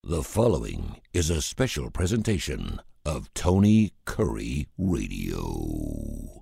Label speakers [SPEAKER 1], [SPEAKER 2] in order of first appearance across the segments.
[SPEAKER 1] The following is a special presentation of Tony Curry Radio.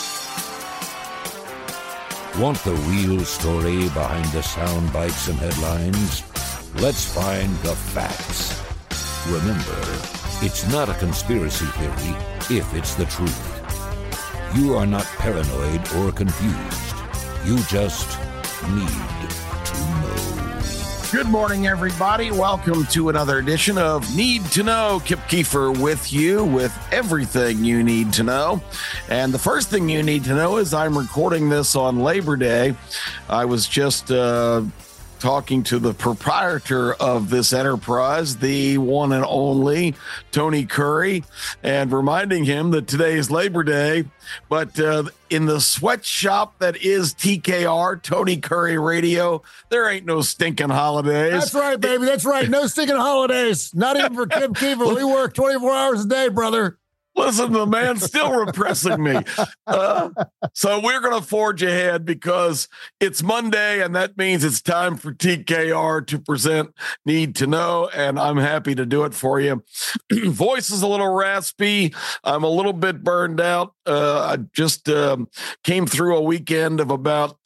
[SPEAKER 1] Want the real story behind the sound bites and headlines? Let's find the facts. Remember, it's not a conspiracy theory if it's the truth. You are not paranoid or confused. You just need to know.
[SPEAKER 2] Good morning, everybody. Welcome to another edition of Need to Know. Kip Keefer with you with everything you need to know. And the first thing you need to know is I'm recording this on Labor Day. I was just talking to the proprietor of this enterprise, the one and only Tony Curry, and reminding him that today is Labor Day. But in the sweatshop that is TKR, Tony Curry Radio, there ain't no stinking holidays.
[SPEAKER 3] That's right, baby. That's right. No stinking holidays. Not even for Kip Keefer. We work 24 hours a day, brother.
[SPEAKER 2] Listen, the man's still repressing me. So we're going to forge ahead because it's Monday, and that means it's time for TKR to present Need to Know, and I'm happy to do it for you. Voice is a little raspy. I'm a little bit burned out. I just came through a weekend of about,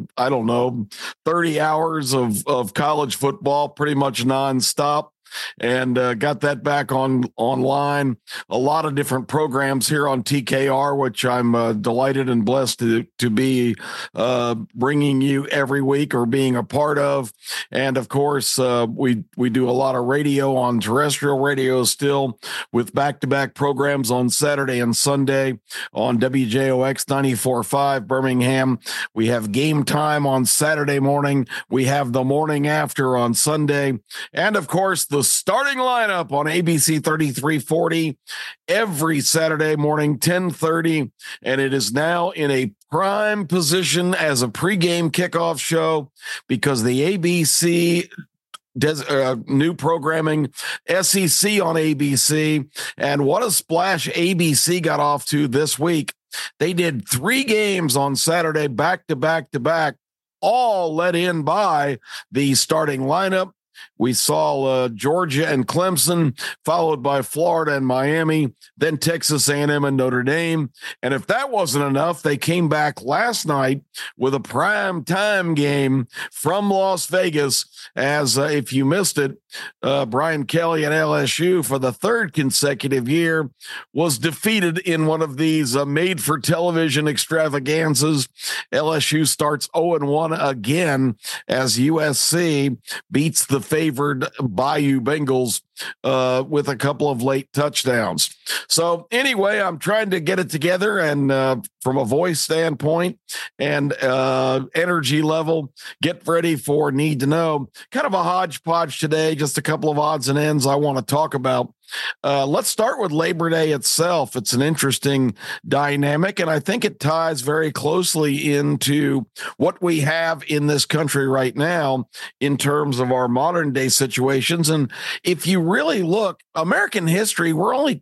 [SPEAKER 2] 30 hours of college football, pretty much nonstop. And got that back online. A lot of different programs here on TKR, which I'm delighted and blessed to be bringing you every week or being a part of. And of course, we do a lot of radio on terrestrial radio still, with back-to-back programs on Saturday and Sunday on WJOX 94.5 Birmingham. We have Game Time on Saturday morning. We have The Morning After on Sunday, and of course the starting lineup on ABC 3340 every Saturday morning, 10:30, and it is now in a prime position as a pregame kickoff show because the ABC new programming, SEC on ABC, and what a splash ABC got off to this week. They did 3 games on Saturday, back to back to back, all led in by the starting lineup. We saw Georgia and Clemson, followed by Florida and Miami, then Texas A&M and Notre Dame. And if that wasn't enough, they came back last night with a prime time game from Las Vegas, as if you missed it, Brian Kelly and LSU for the 3rd consecutive year was defeated in one of these made-for-television extravaganzas. LSU starts 0-1 again as USC beats the favored Bayou Bengals with a couple of late touchdowns. So anyway, I'm trying to get it together, and from a voice standpoint and energy level, get ready for Need to Know. Kind of a hodgepodge today, just a couple of odds and ends I want to talk about. Let's start with Labor Day itself. It's an interesting dynamic, and I think it ties very closely into what we have in this country right now in terms of our modern day situations. And if you really look, American history, we're only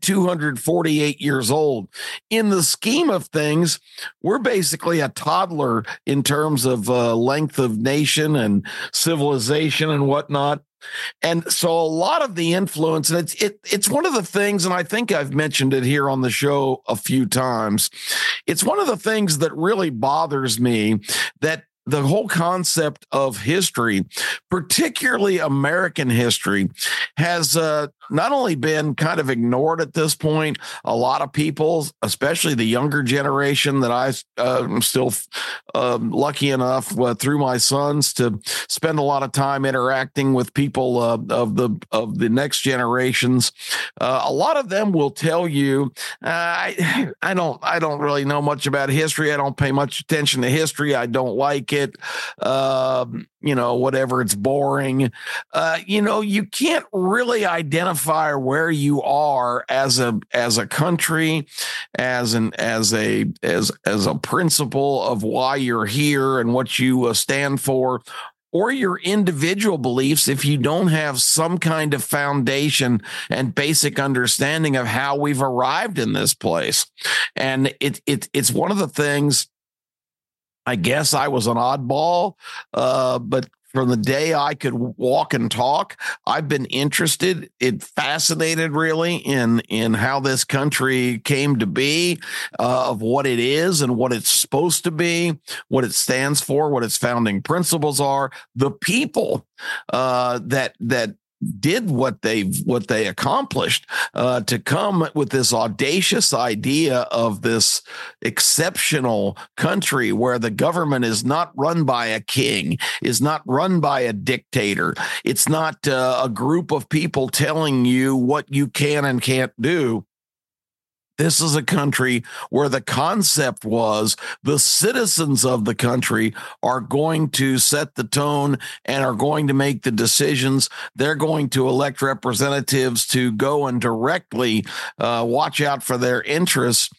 [SPEAKER 2] 248 years old. In the scheme of things, we're basically a toddler in terms of length of nation and civilization and whatnot. And so a lot of the influence, and it's one of the things, and I think I've mentioned it here on the show a few times, it's one of the things that really bothers me, that the whole concept of history, particularly American history, has not only been kind of ignored at this point. A lot of people, especially the younger generation that I'm still lucky enough through my sons to spend a lot of time interacting with people of the next generations. A lot of them will tell you, I don't really know much about history. I don't pay much attention to history. I don't like it. Whatever, it's boring. You can't really identify where you are as a country, as a principle of why you're here and what you stand for, or your individual beliefs if you don't have some kind of foundation and basic understanding of how we've arrived in this place. And it's one of the things. I guess I was an oddball, but from the day I could walk and talk. I've been interested, fascinated really in how this country came to be, of what it is and what it's supposed to be, what it stands for, what its founding principles are, the people that did what they accomplished, to come with this audacious idea of this exceptional country where the government is not run by a king, is not run by a dictator. It's not a group of people telling you what you can and can't do. This is a country where the concept was the citizens of the country are going to set the tone and are going to make the decisions. They're going to elect representatives to go and directly watch out for their interests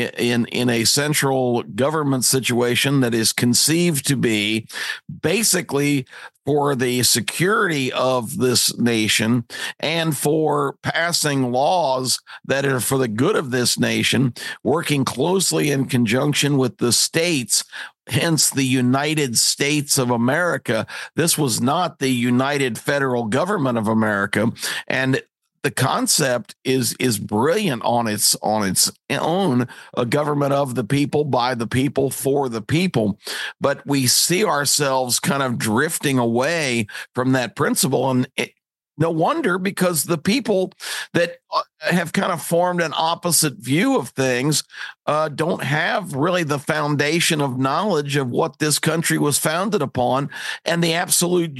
[SPEAKER 2] in a central government situation that is conceived to be basically for the security of this nation and for passing laws that are for the good of this nation, working closely in conjunction with the states, hence the United States of America. This was not the United Federal Government of America. And the concept is brilliant on its own, a government of the people, by the people, for the people. But we see ourselves kind of drifting away from that principle. And no wonder, because the people that have kind of formed an opposite view of things don't have really the foundation of knowledge of what this country was founded upon and the absolute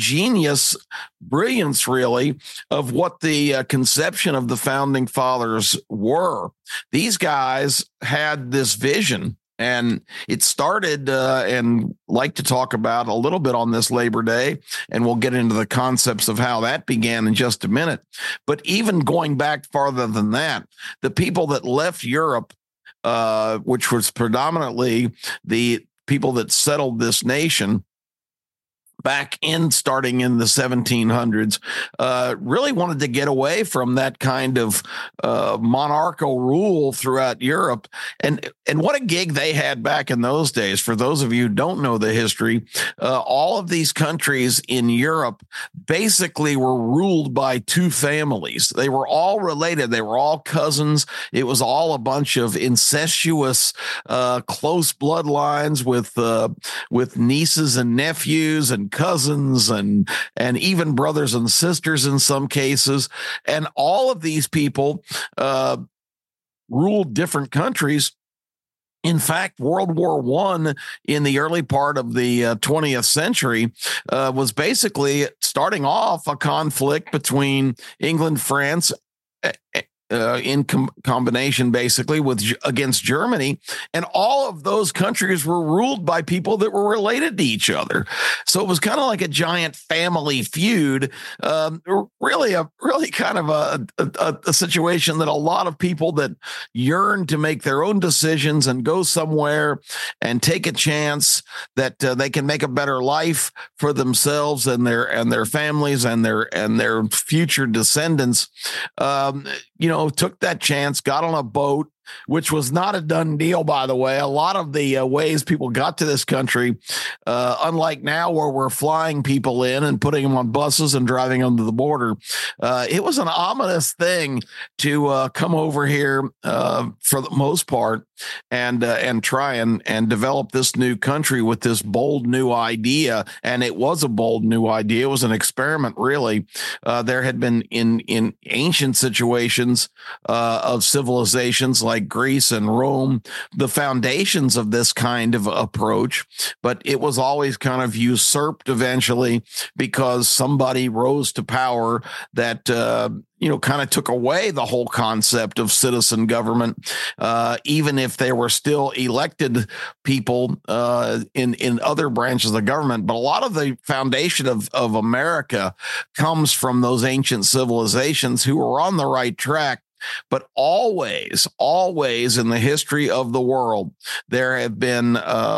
[SPEAKER 2] brilliance, really, of what the conception of the founding fathers were. These guys had this vision. And it started, and like to talk about a little bit on this Labor Day, and we'll get into the concepts of how that began in just a minute. But even going back farther than that, the people that left Europe, which was predominantly the people that settled this nation, starting in the 1700s, really wanted to get away from that kind of monarchical rule throughout Europe. And what a gig they had back in those days. For those of you who don't know the history, all of these countries in Europe basically were ruled by two families. They were all related. They were all cousins. It was all a bunch of incestuous, close bloodlines with nieces and nephews and cousins and even brothers and sisters in some cases. And all of these people ruled different countries. In fact, World War I in the early part of the 20th century was basically starting off a conflict between England, France, in combination basically against Germany, and all of those countries were ruled by people that were related to each other. So it was kind of like a giant family feud, really kind of a situation that a lot of people that yearn to make their own decisions and go somewhere and take a chance that they can make a better life for themselves and their families and their future descendants, took that chance, got on a boat, which was not a done deal, by the way. A lot of the ways people got to this country, unlike now where we're flying people in and putting them on buses and driving them to the border, it was an ominous thing to come over here for the most part and try and develop this new country with this bold new idea. And it was a bold new idea. It was an experiment, really. There had been in ancient situations of civilizations like Greece and Rome, the foundations of this kind of approach, but it was always kind of usurped eventually because somebody rose to power that kind of took away the whole concept of citizen government, even if they were still elected people in other branches of the government. But a lot of the foundation of America comes from those ancient civilizations who were on the right track. But always in the history of the world, there have been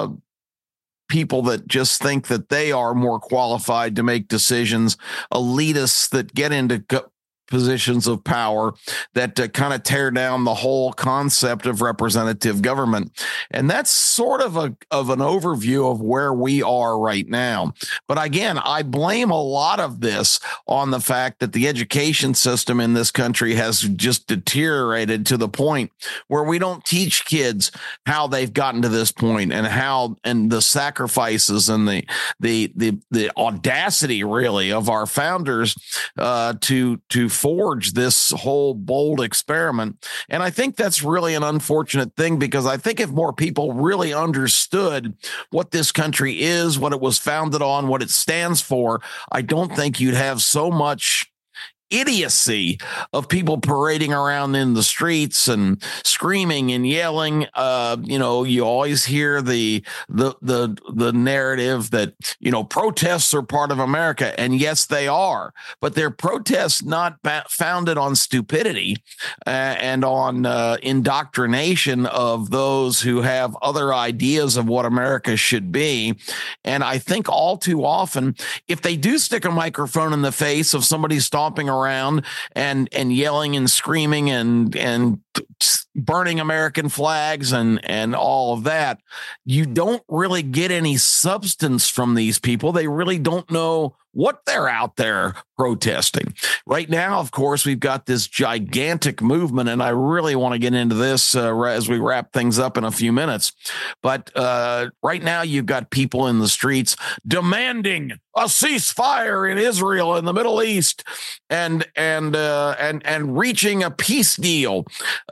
[SPEAKER 2] people that just think that they are more qualified to make decisions, elitists that get into positions of power that kind of tear down the whole concept of representative government. And that's sort of an overview of where we are right now. But again, I blame a lot of this on the fact that the education system in this country has just deteriorated to the point where we don't teach kids how they've gotten to this point and the sacrifices and the audacity really of our founders to forge this whole bold experiment. And I think that's really an unfortunate thing, because I think if more people really understood what this country is, what it was founded on, what it stands for, I don't think you'd have so much idiocy of people parading around in the streets and screaming and yelling. You always hear the narrative that, protests are part of America. And yes, they are, but they're protests not founded on stupidity and on indoctrination of those who have other ideas of what America should be. And I think all too often, if they do stick a microphone in the face of somebody stomping around and yelling and screaming and burning American flags and all of that, you don't really get any substance from these people. They really don't know what they're out there protesting. Right now, of course, we've got this gigantic movement, and I really want to get into this as we wrap things up in a few minutes. But right now, you've got people in the streets demanding a ceasefire in Israel and the Middle East, and reaching a peace deal.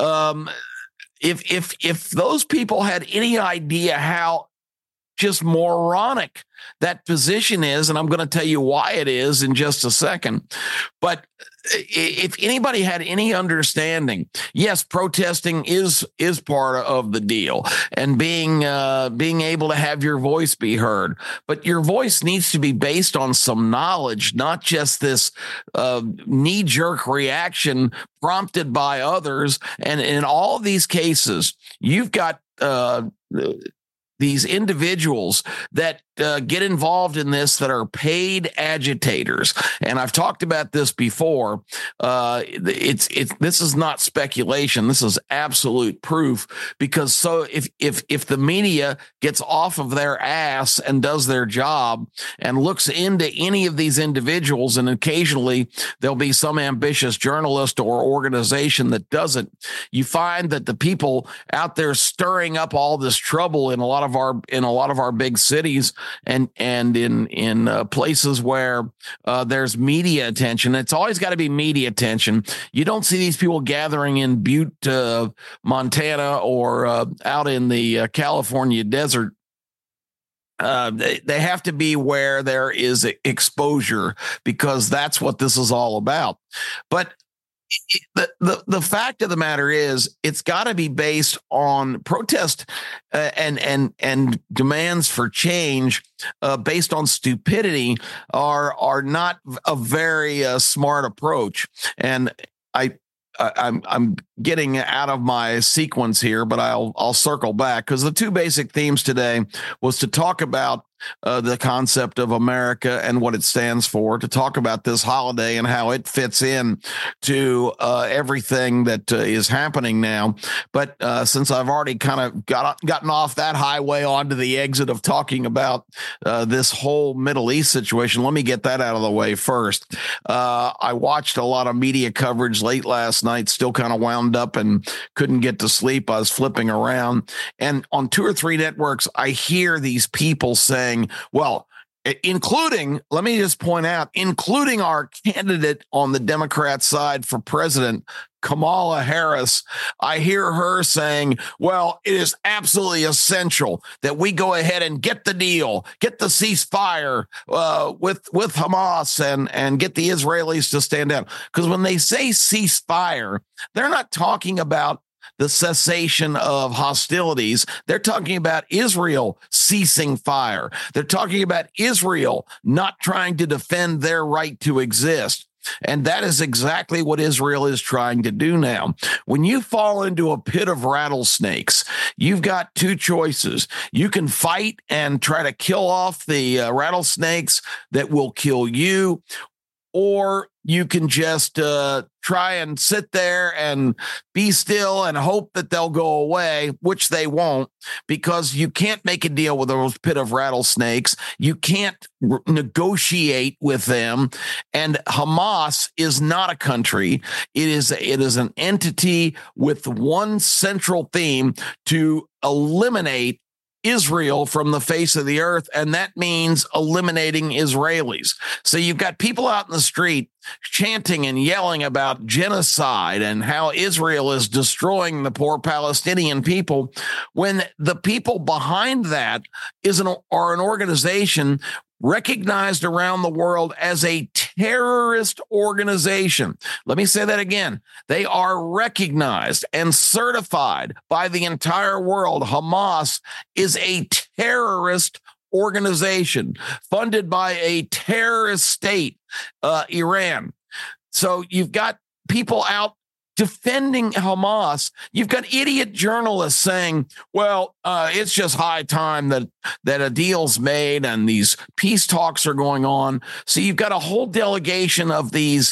[SPEAKER 2] If those people had any idea how just moronic that position is, and I'm going to tell you why it is in just a second. But if anybody had any understanding, yes, protesting is part of the deal, and being able to have your voice be heard. But your voice needs to be based on some knowledge, not just this knee-jerk reaction prompted by others. And in all these cases, you've got these individuals that get involved in this that are paid agitators. And I've talked about this before. This is not speculation. This is absolute proof, because so if the media gets off of their ass and does their job and looks into any of these individuals, and occasionally there'll be some ambitious journalist or organization that doesn't, you find that the people out there stirring up all this trouble in a lot of our big cities and in places where there's media attention. It's always got to be media attention. You don't see these people gathering in Butte, Montana, or out in the California desert. They have to be where there is exposure, because that's what this is all about. But the fact of the matter is, it's got to be based on protest and demands for change based on stupidity are not a very smart approach. And I'm getting out of my sequence here, but I'll circle back, because the two basic themes today was to talk about the concept of America and what it stands for, to talk about this holiday and how it fits in to everything that is happening now. But since I've already kind of gotten off that highway onto the exit of talking about this whole Middle East situation, let me get that out of the way first. I watched a lot of media coverage late last night, still kind of wound up and couldn't get to sleep. I was flipping around, and on 2 or 3 networks, I hear these people saying, well, including, let me just point out, including our candidate on the Democrat side for president, Kamala Harris, I hear her saying, well, it is absolutely essential that we go ahead and get the deal, get the ceasefire with Hamas and get the Israelis to stand down. Because when they say ceasefire, they're not talking about the cessation of hostilities. They're talking about Israel ceasing fire. They're talking about Israel not trying to defend their right to exist. And that is exactly what Israel is trying to do now. When you fall into a pit of rattlesnakes, you've got 2 choices. You can fight and try to kill off the rattlesnakes that will kill you, or you can just try and sit there and be still and hope that they'll go away, which they won't, because you can't make a deal with those pit of rattlesnakes. You can't negotiate with them. And Hamas is not a country. It is an entity with one central theme: to eliminate Israel from the face of the earth, and that means eliminating Israelis. So you've got people out in the street chanting and yelling about genocide and how Israel is destroying the poor Palestinian people, when the people behind that are an organization recognized around the world as a terrorist organization. Let me say that again. They are recognized and certified by the entire world. Hamas is a terrorist organization funded by a terrorist state, Iran. So you've got people out defending Hamas. You've got idiot journalists saying, well, it's just high time that a deal's made and these peace talks are going on. So you've got a whole delegation of these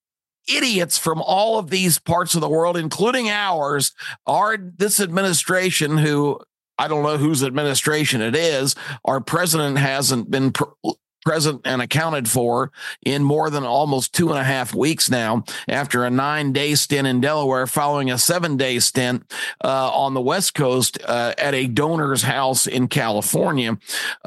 [SPEAKER 2] idiots from all of these parts of the world, including ours, this administration, who I don't know whose administration it is. Our president hasn't been present and accounted for in more than almost 2.5 weeks now, after a 9-day stint in Delaware, following a 7-day stint on the West Coast at a donor's house in California.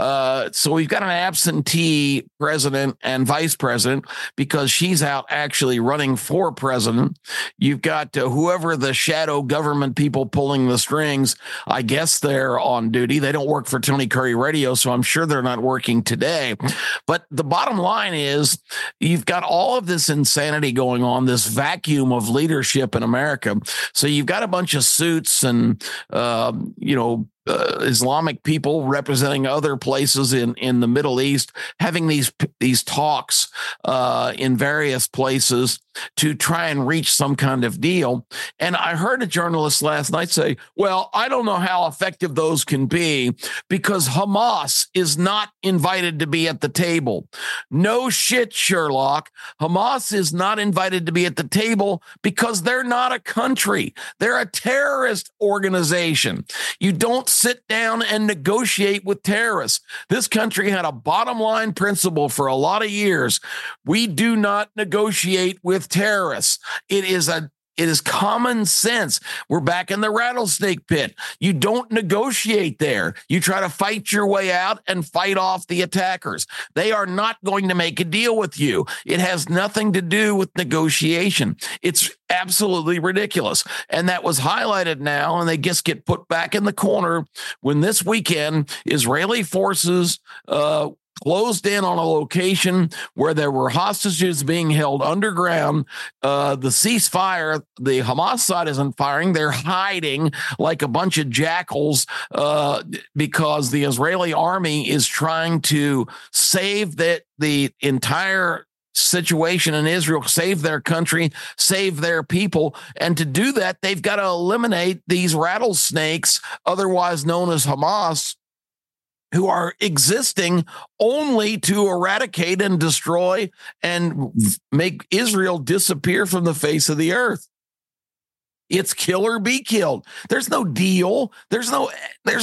[SPEAKER 2] So we've got an absentee president and vice president because she's out actually running for president. You've got whoever the shadow government people pulling the strings. I guess they're on duty. They don't work for Tony Curry Radio, so I'm sure they're not working today. But the bottom line is, you've got all of this insanity going on, this vacuum of leadership in America. So you've got a bunch of suits and, Islamic people representing other places in the Middle East, having these talks in various places to try and reach some kind of deal. And I heard a journalist last night say, well, I don't know how effective those can be because Hamas is not invited to be at the table. No shit, Sherlock. Hamas is not invited to be at the table because they're not a country. They're a terrorist organization. You don't sit down and negotiate with terrorists. This country had a bottom line principle for a lot of years. We do not negotiate with terrorists. It is common sense. We're back in the rattlesnake pit. You don't negotiate there. You try to fight your way out and fight off the attackers. They are not going to make a deal with you. It has nothing to do with negotiation. It's absolutely ridiculous. And that was highlighted now, and they just get put back in the corner when this weekend Israeli forces closed in on a location where there were hostages being held underground. The ceasefire, the Hamas side isn't firing. They're hiding like a bunch of jackals because the Israeli army is trying to save the entire situation in Israel, save their country, save their people. And to do that, they've got to eliminate these rattlesnakes, otherwise known as Hamas, who are existing only to eradicate and destroy and make Israel disappear from the face of the earth. It's kill or be killed. There's no deal. There's no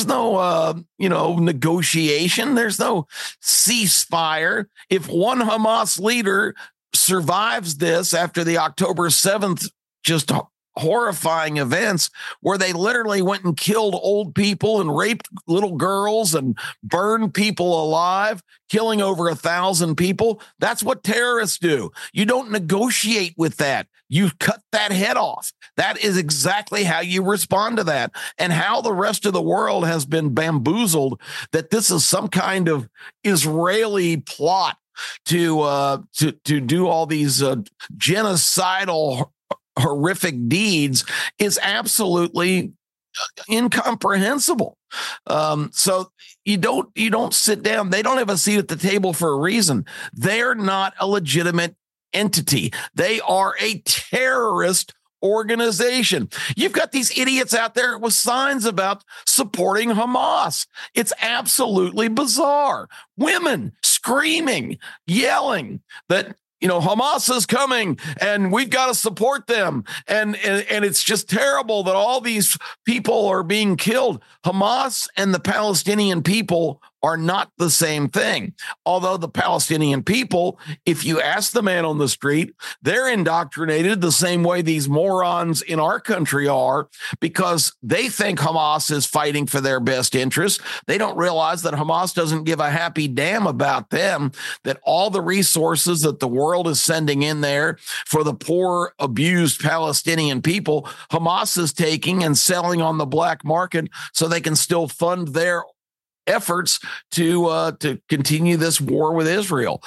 [SPEAKER 2] negotiation. There's no ceasefire. If one Hamas leader survives this after the October 7th, just horrifying events where they literally went and killed old people and raped little girls and burned people alive, killing over 1,000 people. That's what terrorists do. You don't negotiate with that. You cut that head off. That is exactly how you respond to that, and how the rest of the world has been bamboozled that this is some kind of Israeli plot to do all these genocidal horrific deeds is absolutely incomprehensible. So you don't sit down. They don't have a seat at the table for a reason. They're not a legitimate entity. They are a terrorist organization. You've got these idiots out there with signs about supporting Hamas. It's absolutely bizarre. Women screaming, yelling that Hamas is coming and we've got to support them. And it's just terrible that all these people are being killed. Hamas and the Palestinian people are not the same thing. Although the Palestinian people, if you ask the man on the street, they're indoctrinated the same way these morons in our country are, because they think Hamas is fighting for their best interests. They don't realize that Hamas doesn't give a happy damn about them, that all the resources that the world is sending in there for the poor, abused Palestinian people, Hamas is taking and selling on the black market so they can still fund their efforts to continue this war with Israel.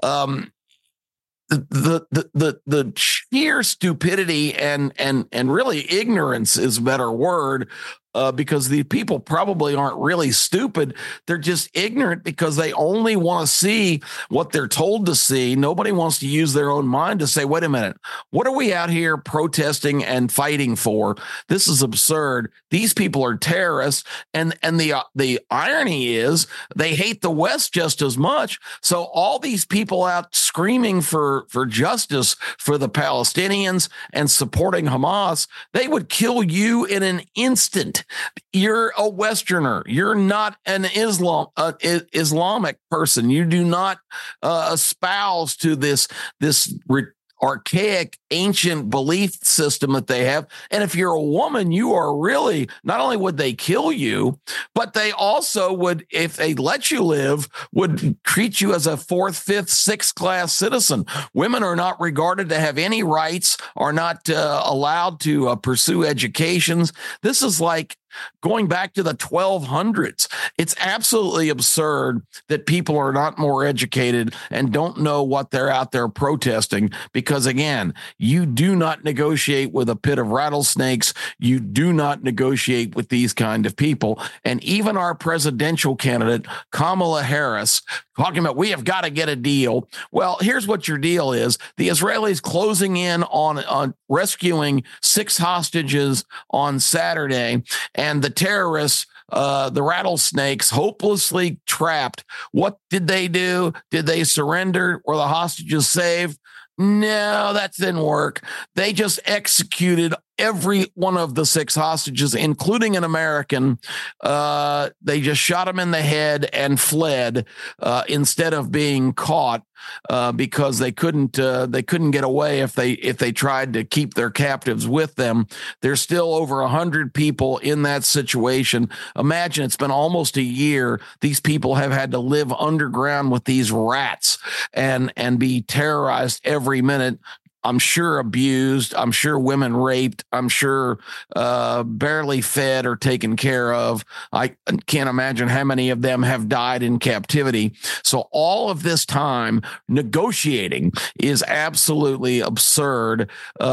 [SPEAKER 2] The sheer stupidity and really ignorance is a better word, because the people probably aren't really stupid. They're just ignorant because they only want to see what they're told to see. Nobody wants to use their own mind to say, wait a minute, what are we out here protesting and fighting for? This is absurd. These people are terrorists. And the irony is they hate the West just as much. So all these people out screaming for justice for the Palestinians and supporting Hamas, they would kill you in an instant. You're a Westerner. You're not an Islamic person. You do not espouse to this archaic, ancient belief system that they have. And if you're a woman, you are really, not only would they kill you, but they also would, if they let you live, would treat you as a fourth, fifth, sixth class citizen. Women are not regarded to have any rights, are not allowed to pursue educations. This is like going back to the 1200s. It's absolutely absurd that people are not more educated and don't know what they're out there protesting, because again, you do not negotiate with a pit of rattlesnakes. You do not negotiate with these kind of people. And even our presidential candidate, Kamala Harris, talking about we have got to get a deal. Well, here's what your deal is. The Israelis closing in on rescuing 6 hostages on Saturday, and the terrorists, the rattlesnakes, hopelessly trapped. What did they do? Did they surrender? Were the hostages saved? No, that didn't work. They just executed every one of the 6 hostages, including an American. They just shot him in the head and fled instead of being caught, because they couldn't get away if they tried to keep their captives with them. There's still over 100 people in that situation. Imagine, it's been almost a year. These people have had to live underground with these rats and be terrorized every minute. I'm sure abused. I'm sure women raped. I'm sure barely fed or taken care of. I can't imagine how many of them have died in captivity. So all of this time negotiating is absolutely absurd,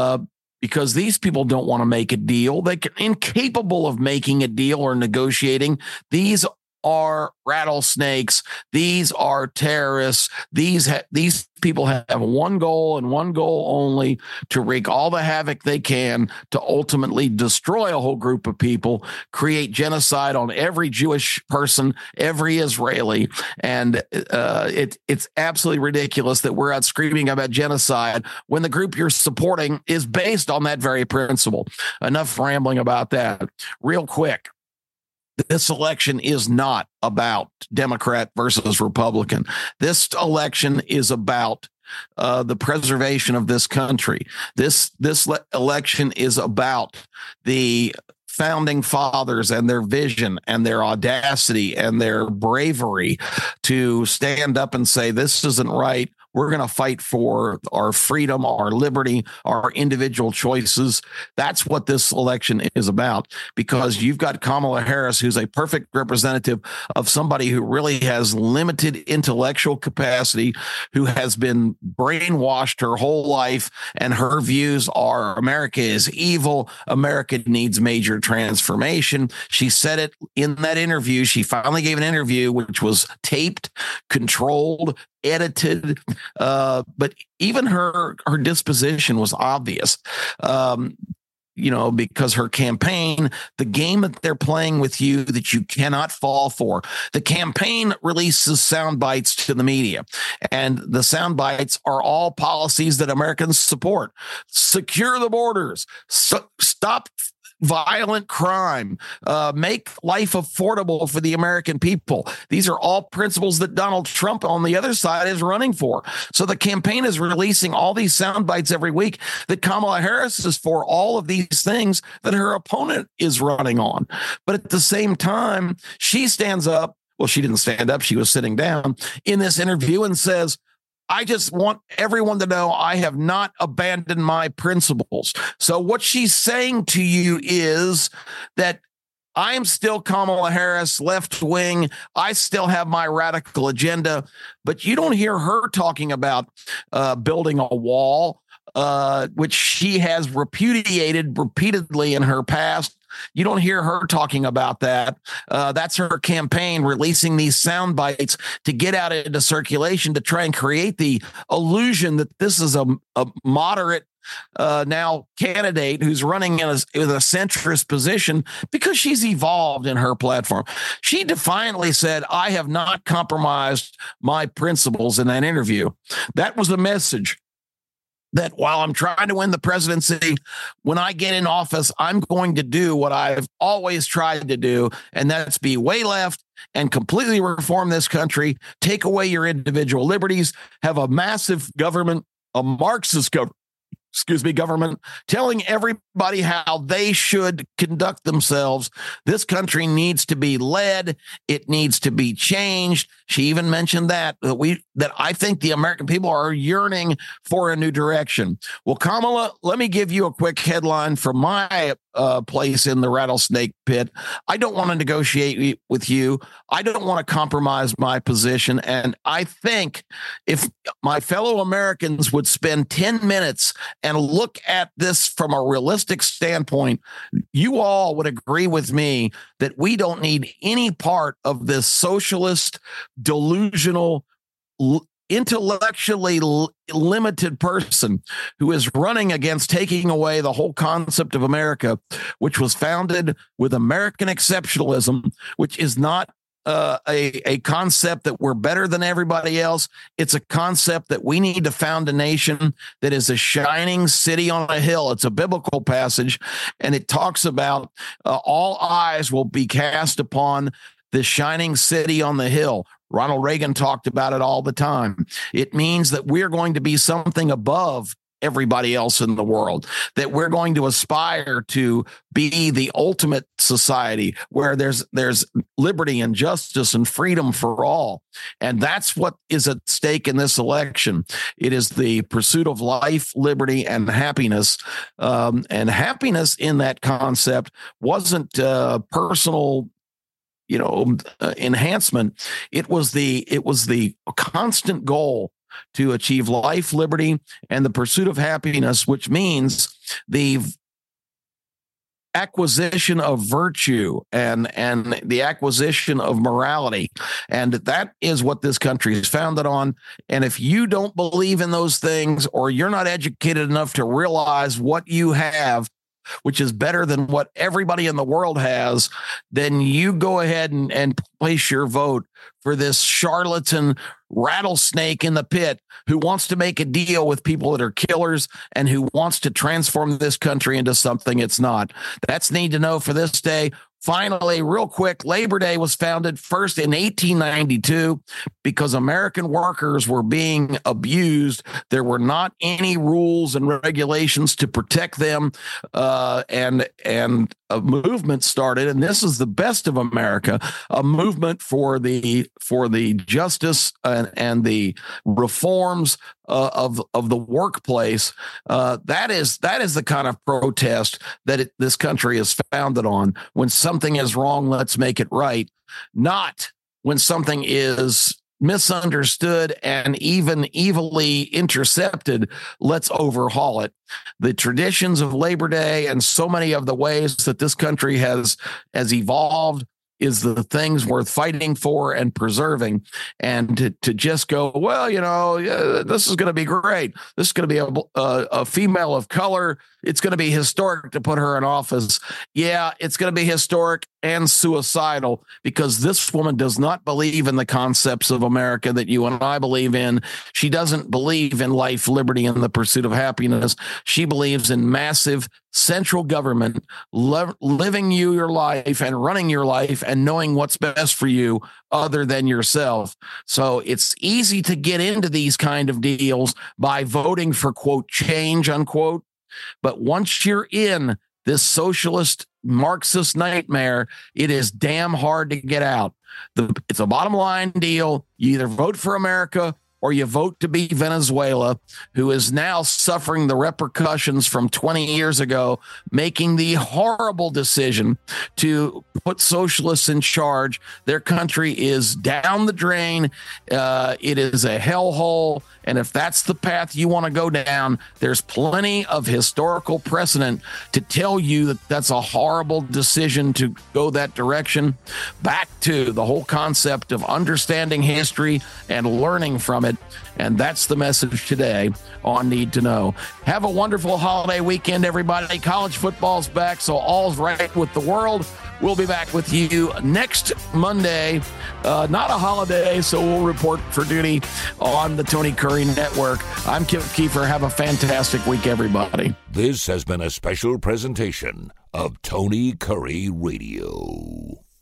[SPEAKER 2] because these people don't want to make a deal. They're incapable of making a deal or negotiating. These are rattlesnakes. These are terrorists. These people have one goal and one goal only: to wreak all the havoc they can to ultimately destroy a whole group of people, create genocide on every Jewish person, every Israeli. And it's absolutely ridiculous that we're out screaming about genocide when the group you're supporting is based on that very principle. Enough rambling about that. Real quick. This election is not about Democrat versus Republican. This election is about the preservation of this country. This election is about the founding fathers and their vision and their audacity and their bravery to stand up and say, this isn't right. We're going to fight for our freedom, our liberty, our individual choices. That's what this election is about, because you've got Kamala Harris, who's a perfect representative of somebody who really has limited intellectual capacity, who has been brainwashed her whole life. And her views are America is evil. America needs major transformation. She said it in that interview. She finally gave an interview, which was taped, controlled, edited, but even her disposition was obvious. because her campaign, the game that they're playing with you that you cannot fall for. The campaign releases sound bites to the media, and the sound bites are all policies that Americans support. Secure the borders, stop violent crime, make life affordable for the American people. These are all principles that Donald Trump on the other side is running for. So the campaign is releasing all these sound bites every week that Kamala Harris is for all of these things that her opponent is running on. But at the same time, she stands up. Well, she didn't stand up. She was sitting down in this interview and says, I just want everyone to know I have not abandoned my principles. So what she's saying to you is that I am still Kamala Harris, left wing. I still have my radical agenda, but you don't hear her talking about building a wall, which she has repudiated repeatedly in her past. You don't hear her talking about that. That's her campaign, releasing these sound bites to get out into circulation to try and create the illusion that this is a moderate now candidate who's running in a centrist position because she's evolved in her platform. She defiantly said, I have not compromised my principles in that interview. That was the message. That while I'm trying to win the presidency, when I get in office, I'm going to do what I've always tried to do, and that's be way left and completely reform this country, take away your individual liberties, have a massive government, a Marxist government, telling everybody how they should conduct themselves. This country needs to be led. It needs to be changed. She even mentioned that I think the American people are yearning for a new direction. Well, Kamala, let me give you a quick headline from my place in the rattlesnake pit. I don't want to negotiate with you. I don't want to compromise my position. And I think if my fellow Americans would spend 10 minutes and look at this from a realistic standpoint, you all would agree with me that we don't need any part of this socialist, delusional, intellectually limited person who is running against taking away the whole concept of America, which was founded with American exceptionalism, which is not a concept that we're better than everybody else. It's a concept that we need to found a nation that is a shining city on a hill. It's a biblical passage, and it talks about all eyes will be cast upon the shining city on the hill. Ronald Reagan talked about it all the time. It means that we're going to be something above everybody else in the world, that we're going to aspire to be the ultimate society where there's liberty and justice and freedom for all. And that's what is at stake in this election. It is the pursuit of life, liberty, and happiness. And happiness in that concept wasn't personal enhancement. It was the constant goal to achieve life, liberty, and the pursuit of happiness, which means the acquisition of virtue and the acquisition of morality. And that is what this country is founded on. And if you don't believe in those things, or you're not educated enough to realize what you have, which is better than what everybody in the world has, then you go ahead and place your vote for this charlatan rattlesnake in the pit who wants to make a deal with people that are killers and who wants to transform this country into something it's not. That's need to know for this day. Finally, real quick, Labor Day was founded first in 1892 because American workers were being abused. There were not any rules and regulations to protect them, and a movement started. And this is the best of America, a movement for the justice and the reforms of the workplace. That is the kind of protest that this country is founded on. When something is wrong, let's make it right. Not when something is misunderstood and even evilly intercepted, let's overhaul it. The traditions of Labor Day and so many of the ways that this country has evolved is the things worth fighting for and preserving. And to just go, well, this is going to be great. This is going to be a female of color. It's going to be historic to put her in office. Yeah, it's going to be historic and suicidal, because this woman does not believe in the concepts of America that you and I believe in. She doesn't believe in life, liberty, and the pursuit of happiness. She believes in massive central government, living your life and running your life and knowing what's best for you other than yourself. So it's easy to get into these kind of deals by voting for, quote, change, unquote. But once you're in this socialist Marxist nightmare, it is damn hard to get out. It's a bottom line deal. You either vote for America or you vote to be Venezuela, who is now suffering the repercussions from 20 years ago, making the horrible decision to put socialists in charge. Their country is down the drain. It is a hellhole. And if that's the path you want to go down, there's plenty of historical precedent to tell you that that's a horrible decision to go that direction. Back to the whole concept of understanding history and learning from it. And that's the message today on Need to Know. Have a wonderful holiday weekend, everybody. College football's back, so all's right with the world. We'll be back with you next Monday. Not a holiday, so we'll report for duty on the Tony Curry Network. I'm Kip Keefer. Have a fantastic week, everybody.
[SPEAKER 1] This has been a special presentation of Tony Curry Radio.